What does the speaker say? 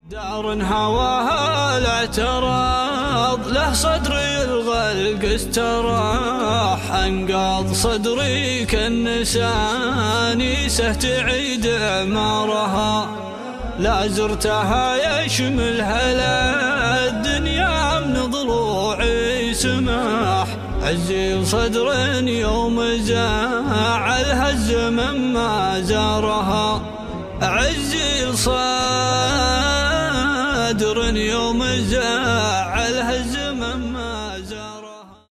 دار هواها الاعتراض له صدري الغلق استراح، انقاض صدري كالنسانيسه تعيد اعمارها. لا زرتها يشمل هلا الدنيا من ضلوعي سماح، عزي صدر يوم زعلها الزمن ما زارها. عزي صدر يوم زعلها